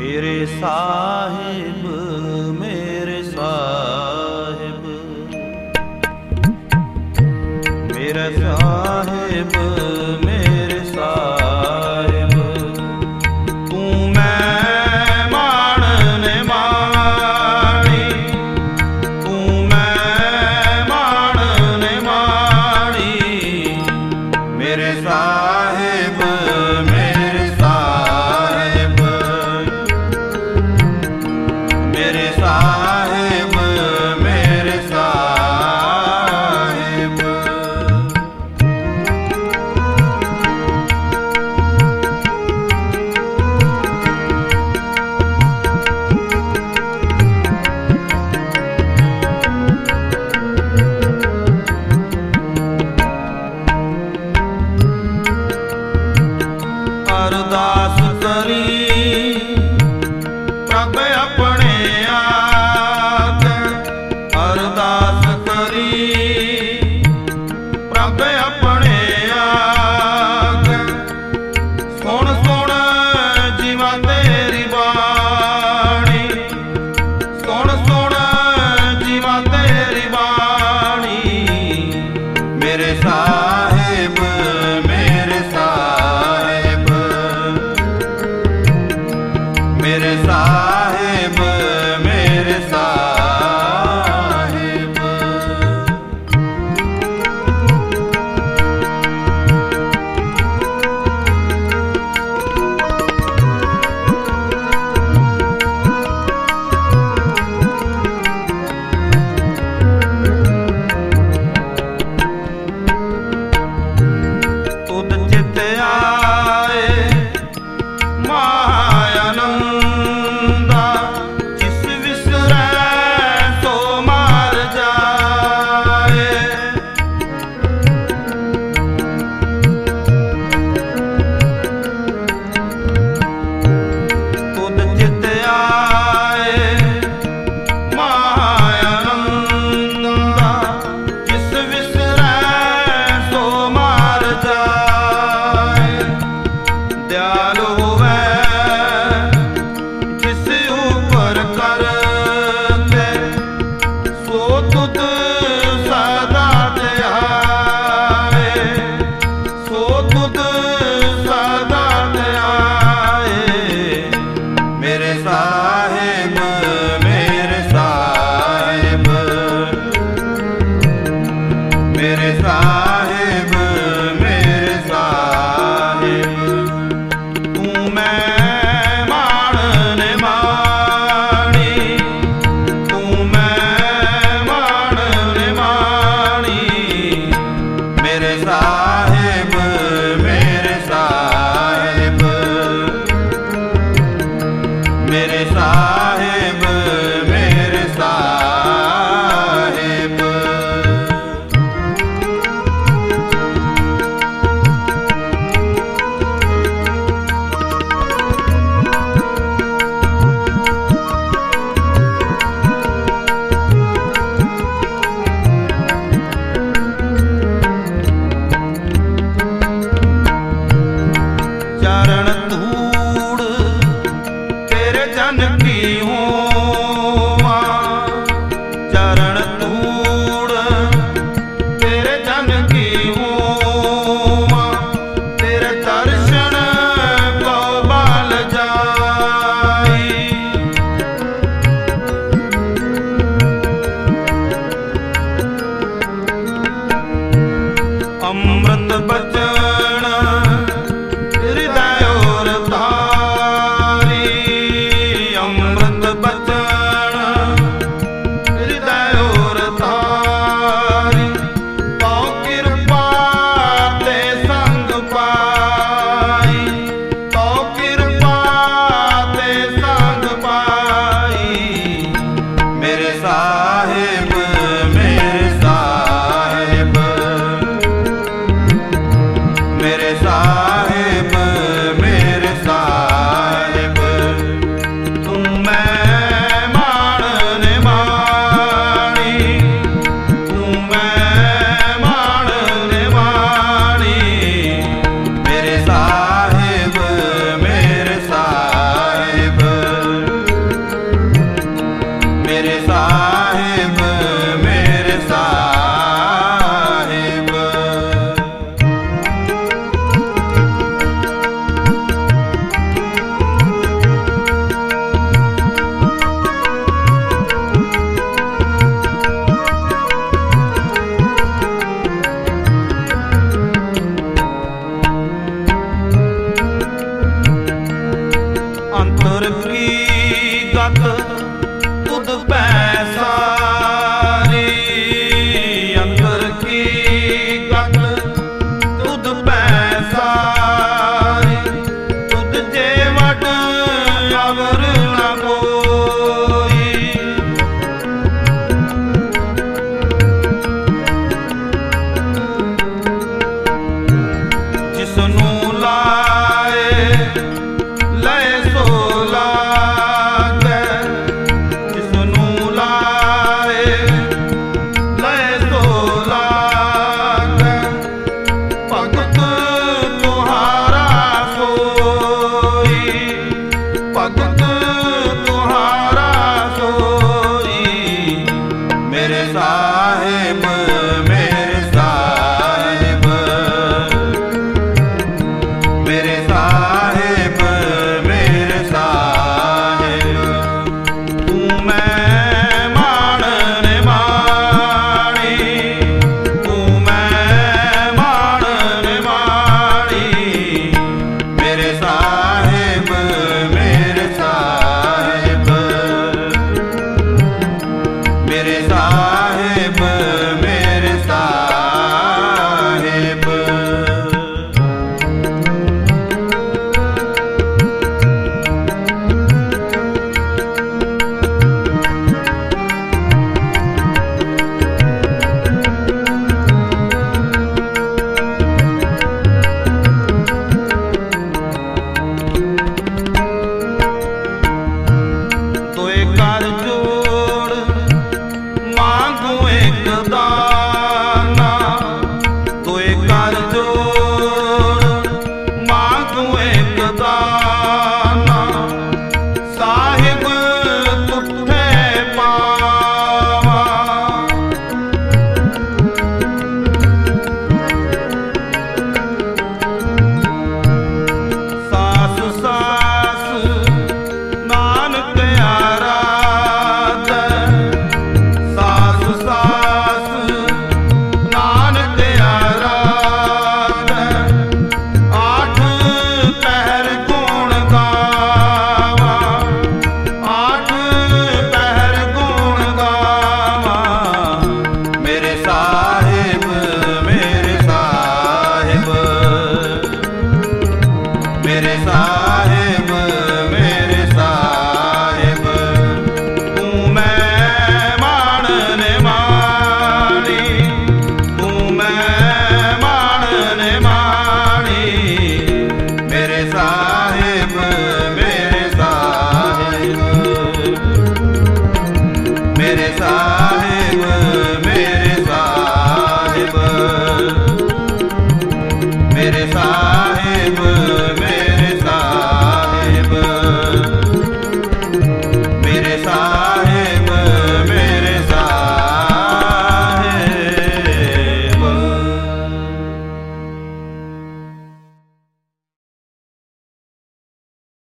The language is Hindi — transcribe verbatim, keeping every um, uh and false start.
मेरे साहिब मेरे साहिब मेरे साहिब मेरे साहिब तू मैं मानने माणी तू मैं मानने माणी मेरे साहिब मेरे साहिब मेरे साहिब मेरे साहिब अरदास करी प्रभ अपने आप अरदास करी प्रभ अपने आप सुन सुन जीवा तेरी बाणी सुन सुन जीवा तेरी बाणी मेरे साहिब मेरे साहिब मेरे साहिब मेरे साहिब तुद चित आए मायानंद गत तुद पैसारी, अंतर की गत तुद पैसारी, तुद जे वड अवर न कोई। जिसनू लाए लय सो लागे, जिसनू लाए लय सो लागे, भगत तुहारा सोई, भगत तुहारा सोई। मेरे साहिब मेरे साहिब, मेरे साहिब मेरे साहिब, तू मैं मान ने माणी, तू मैं मान ने माणी। मेरे साहिब मेरे साहिब, मेरे साहिब मेरे साहिब। तोए कर जोड़ मांगू एक दाना, तोए कर जोड़ मांगू एक दाना।